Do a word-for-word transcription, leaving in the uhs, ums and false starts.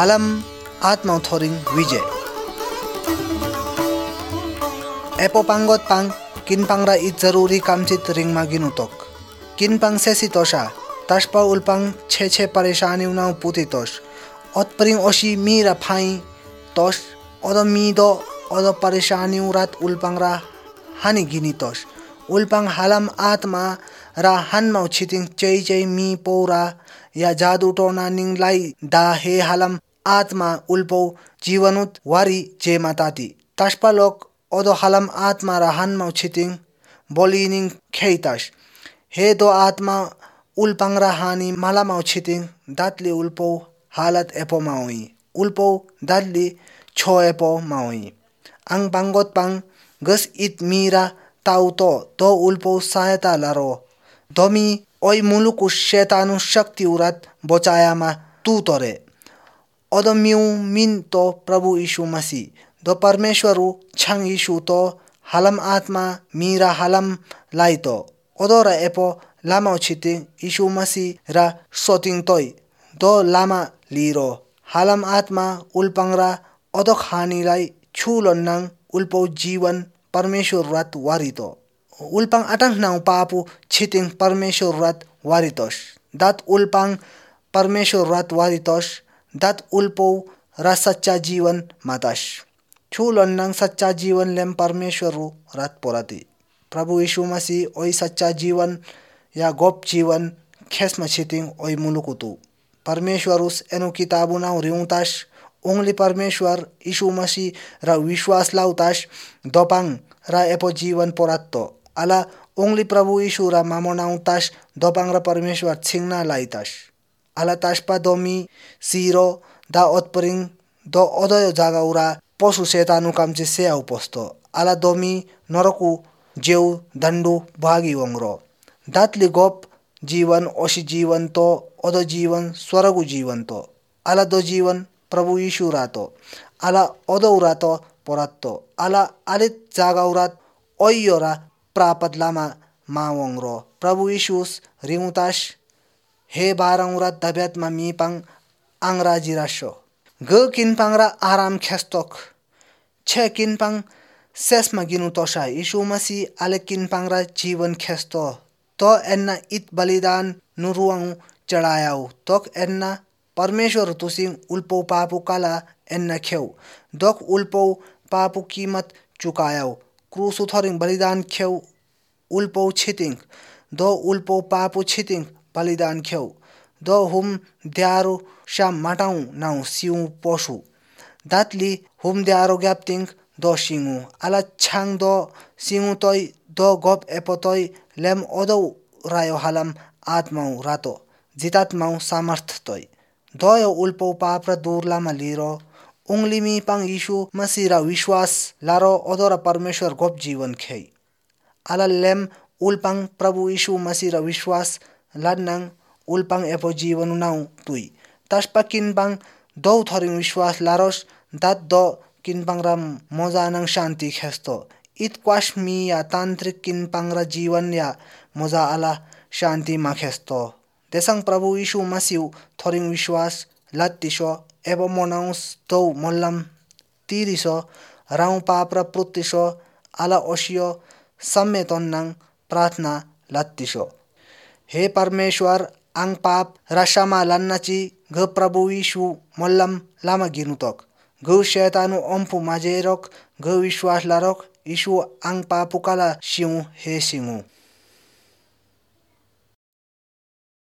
halam atma thoring vijay epo pangot pang kinpang ra it zaruri kamchit ring maginutok kinpang sesi tosha taspa ulpang che che pareshani unau putitos otpring osi mira phai tos odo mido odo pareshani urat ulpang ra hani ginitos ulpang halam atma ra hanmau chiting chei chei mi pora ya jadu tona ning lai da he halam atma ulpo jiwanut wari je matati taspa lok odo halam atma ra hanmau chiting bolining kheitas he do atma ulpang ra hani malamau chiting datli ulpo halat epo maui ulpo datli cho epo maui ang bangot pang gas it mira tauto do ulpo sayata laro domi oi muluku shetanu shakti urat bochayama tu tore odo miu min to prabhu ishu masi do parmeshwaru chang ishu to halam atma mira halam laito odora epo lama chiti ishu masi ra soting toy do lama liro halam atma ulpangra odo khani lai chulon nang ulpo jiwan परमेश्वर rat warito ulpang atang nang papu chiting परमेश्वर rat waritos dat ulpang परमेश्वर rat waritos dat ulpo ra सच्चा जीवन matash chulon nang सच्चा जीवन lem परमेश्वर rat porati प्रभु यीशु मसीह oi सच्चा जीवन या गोप जीवन खेसमा chiting oi mulukutu परमेश्वरुस एनु किताबुना रिउताश only परमेश्वर यीशु मसीह र विश्वास लाउताश दोपाङ र एपो जीवन पोरात्तो अला only प्रभु यीशु र मामोनाउताश दोपाङ र परमेश्वर छिंगना लाइताश अला ताशपा दोमी सिरो दा ओतपरिङ दो ओदय जागा उरा पशु सेतानु कामचे से आउपस्तो अला दोमी नरकु जेउ दण्डु भागी वंगरो दातली गोप जीवन ओशी जीवन तो ओदो जीवन स्वर्गु जीवन तो अला दो जीवन प्रभु यीशु रातो अला ओदो रातो पोरात्तो अला अलित जागा उरात ओयोरा प्रापत लामा मावंगरो प्रभु यीशुस रिमुताश हे बारंग उरात दब्यात मा मीपंग अंग्राजी राशो ग किनपंगरा आराम खेस्तोक छे किनपंग सेस मा गिनु तोशा यीशु मसी अले किनपंगरा जीवन खेस्तो तो एन्ना इत बलिदान नुरुंग चढ़ायाउ तोक एन्ना परमेश्वर तुसिंग उल्पो पापु काला एन्ना खेउ दोक उल्पो पापु कीमत चुकायाउ क्रूस उथरिंग बलिदान खेउ उल्पो छितिंग दो उल्पो पापु छितिंग बलिदान खेउ दो हुम द्यारो शाम मटाउ नाउ सिउ पोसु दातली हुम द्यारो ग्याप्तिंग दो सिंगु अला छांग दो सिंगु तोय दो गोप एपोतोय लेम ओदो रायो हालम आत्माउ रातो जितात्माउ सामर्थ तोय दोयो उल्पो पाप्रा दूरलामा लिरो उंगलिमी पंग यीशु मसीरा विश्वास लारो ओदोरा परमेश्वर गोप जीवन खेई अला लेम उल्पंग प्रभु यीशु मसीरा विश्वास लन्नंग उल्पंग एपो जीवन नाउ तुई तस्पा किनबंग दो थरिंग विश्वास लारोस दात दो किनबंग राम मोजानंग शांति खेस्तो इत क्वाशमी या तांत्रिक किनबंग रा जीवन या मोजा अला शांति मा खेस्तो देसंग प्रभु यीशु मसीउ थरिंग विश्वास लत्तिसो एवं मोनाउस तो मोल्लम तीरिसो राउ पाप्रा प्रुत्तिसो अला ओशियो सम्मेतोन्नंग प्रार्थना लत्तिसो हे परमेश्वर अंग पाप रशमा लन्नाची ग प्रभु यीशु मोल्लम लामा गिनुतोक ग शैतानु ओम्पु माजेरोक ग विश्वास लारोक यीशु अंग पापु काला सिउ हे सिंगु